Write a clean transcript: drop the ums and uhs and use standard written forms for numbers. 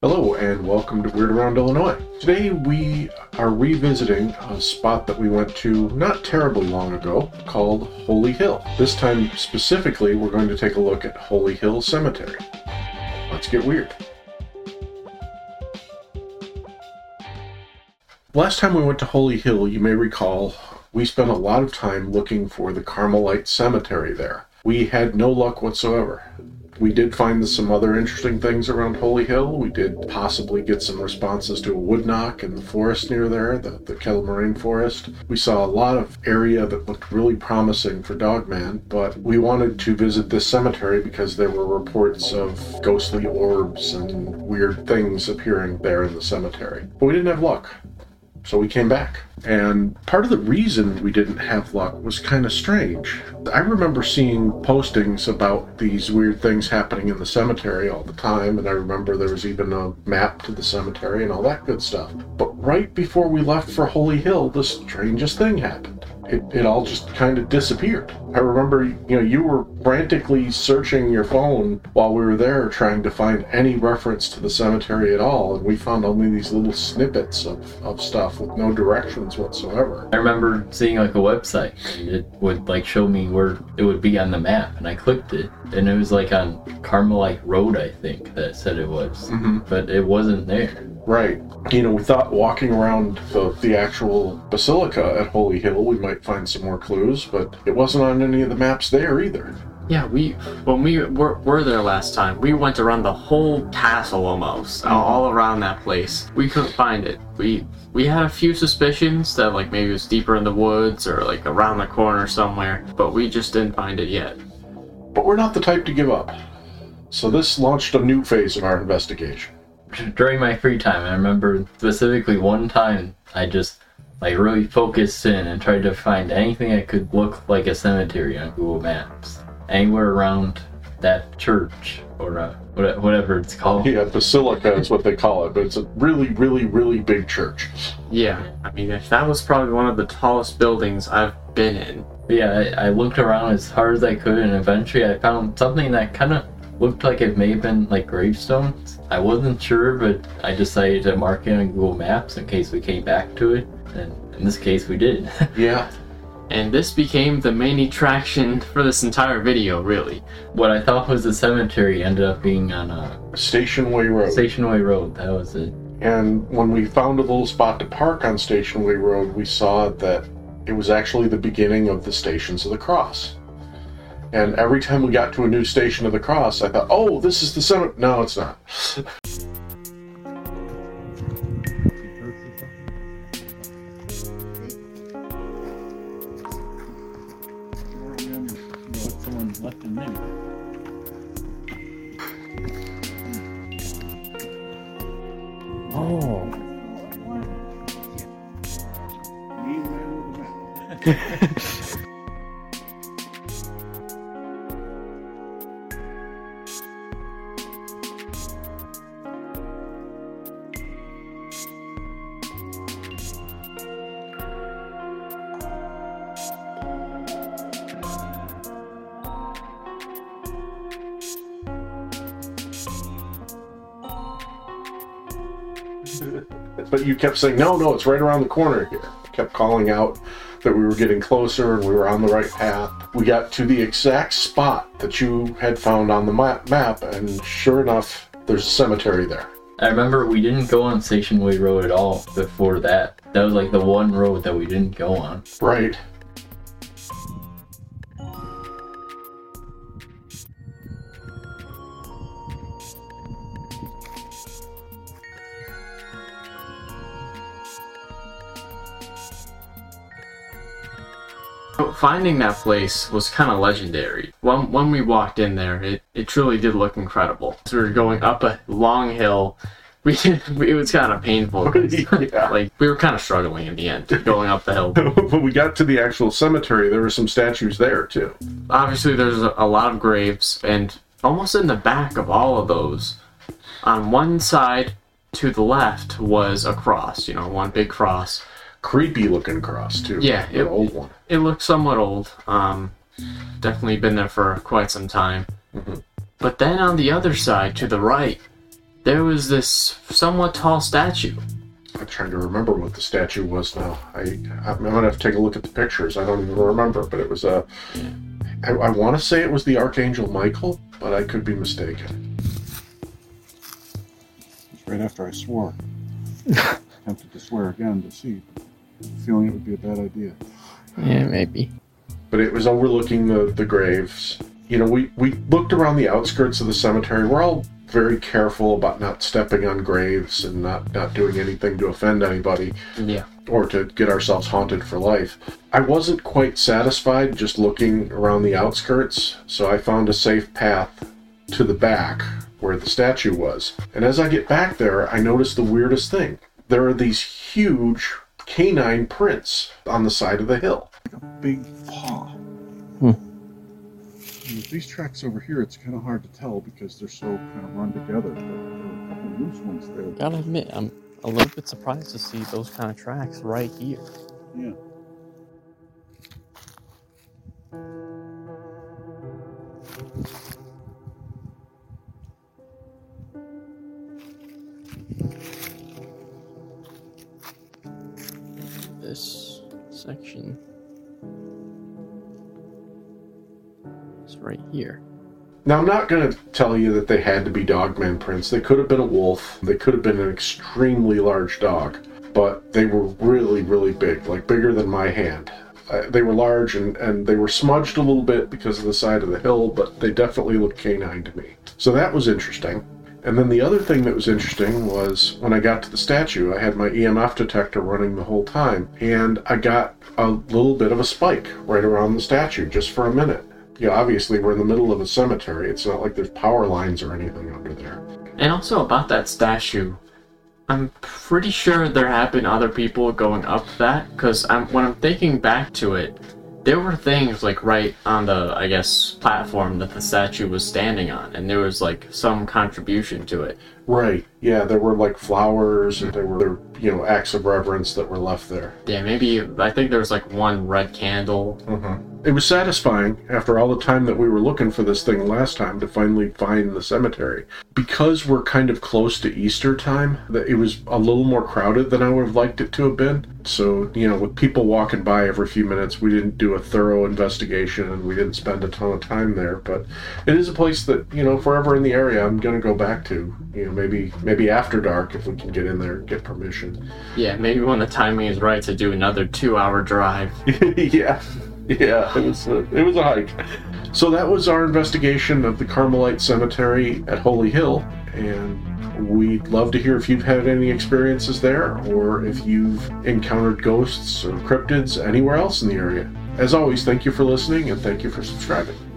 Hello and welcome to Weird Around Illinois. Today we are revisiting a spot that we went to not terribly long ago called Holy Hill. This time specifically we're going to take a look at Holy Hill Cemetery. Let's get weird. Last time we went to Holy Hill, you may recall, we spent a lot of time looking for the Carmelite Cemetery there. We had no luck whatsoever. We did find some other interesting things around Holy Hill. We did possibly get some responses to a wood knock in the forest near there, the Kettle Moraine Forest. We saw a lot of area that looked really promising for Dogman, but we wanted to visit this cemetery because there were reports of ghostly orbs and weird things appearing there in the cemetery. But we didn't have luck. So we came back. And part of the reason we didn't have luck was kind of strange. I remember seeing postings about these weird things happening in the cemetery all the time, and I remember there was even a map to the cemetery and all that good stuff. But right before we left for Holy Hill, the strangest thing happened. It all just kind of disappeared. I remember, you were frantically searching your phone while we were there trying to find any reference to the cemetery at all, and we found only these little snippets of stuff with no directions whatsoever. I remember seeing a website, and it would show me where it would be on the map, and I clicked it, and it was on Carmelite Road, I think, that said it was, but it wasn't there. Right. We thought walking around the actual basilica at Holy Hill we might find some more clues, but it wasn't on any of the maps there either. Yeah, when we were there last time, we went around the whole castle almost, all around that place. We couldn't find it. We had a few suspicions that maybe it was deeper in the woods or around the corner somewhere, but we just didn't find it yet. But we're not the type to give up. So this launched a new phase of our investigation. During my free time, I remember specifically one time I just really focused in and tried to find anything that could look like a cemetery on Google Maps. Anywhere around that church or whatever it's called. Yeah, basilica is what they call it, but it's a really, really, really big church. Yeah, that was probably one of the tallest buildings I've been in. Yeah, I looked around as hard as I could, and eventually I found something that kind of looked like it may have been gravestones. I wasn't sure, but I decided to mark it on Google Maps in case we came back to it, and in this case we did. Yeah. And this became the main attraction for this entire video, really. What I thought was the cemetery ended up being on Stationway Road. Stationway Road, that was it. And when we found a little spot to park on Stationway Road, we saw that it was actually the beginning of the Stations of the Cross. And every time we got to a new Station of the Cross, I thought, oh, this is the cemetery. No, it's not. Someone's left in there. Oh. But you kept saying, no, it's right around the corner here. You kept calling out that we were getting closer and we were on the right path. We got to the exact spot that you had found on the map, and sure enough, there's a cemetery there. I remember we didn't go on Stationway Road at all before that. That was the one road that we didn't go on. Right. Finding that place was kind of legendary. When we walked in there, it truly did look incredible. So we were going up a long hill. It was kind of painful. Yeah. We were kind of struggling in the end, going up the hill. When we got to the actual cemetery, there were some statues there, too. Obviously, there's a lot of graves, and almost in the back of all of those, on one side to the left was a cross, one big cross. Creepy looking cross, too. Yeah. An old one. It looked somewhat old. Definitely been there for quite some time. Mm-hmm. But then on the other side, to the right, there was this somewhat tall statue. I'm trying to remember what the statue was now. I'm gonna have to take a look at the pictures. I don't even remember, but it was I want to say it was the Archangel Michael, but I could be mistaken. It's right after I swore. Tempted to swear again to see. Feeling it would be a bad idea. Yeah, maybe. But it was overlooking the graves. You know, we looked around the outskirts of the cemetery. We're all very careful about not stepping on graves and not doing anything to offend anybody. Yeah. Or to get ourselves haunted for life. I wasn't quite satisfied just looking around the outskirts, so I found a safe path to the back where the statue was. And as I get back there, I noticed the weirdest thing. There are these huge canine prints on the side of the hill. Like a big paw. And with these tracks over here, it's kind of hard to tell because they're so kind of run together. But there are a couple loose ones there. Gotta admit, I'm a little bit surprised to see those kind of tracks right here. Yeah. This section is right here. Now, I'm not going to tell you that they had to be Dogman prints. They could have been a wolf. They could have been an extremely large dog. But they were really, really big, like bigger than my hand. They were large and they were smudged a little bit because of the side of the hill, but they definitely looked canine to me. So that was interesting. And then the other thing that was interesting was when I got to the statue, I had my EMF detector running the whole time, and I got a little bit of a spike right around the statue just for a minute. You know, obviously we're in the middle of a cemetery. It's not like there's power lines or anything under there. And also about that statue, I'm pretty sure there have been other people going up that, because when I'm thinking back to it, there were things like right on the, I guess, platform that the statue was standing on, and there was like some contribution to it. Right. Yeah, there were like flowers, and there were, you know, acts of reverence that were left there. Yeah, maybe, I think there was like one red candle. It was satisfying, after all the time that we were looking for this thing last time, to finally find the cemetery. Because we're kind of close to Easter time, that it was a little more crowded than I would have liked it to have been. So, you know, with people walking by every few minutes, we didn't do a thorough investigation, and we didn't spend a ton of time there. But it is a place that, you know, if we're ever in the area, I'm going to go back to. You know, maybe after dark, if we can get in there and get permission. Yeah, maybe when the timing is right to do another 2-hour drive. Yeah, it was a hike. So that was our investigation of the Carmelite Cemetery at Holy Hill, and we'd love to hear if you've had any experiences there, or if you've encountered ghosts or cryptids anywhere else in the area. As always, thank you for listening, and thank you for subscribing.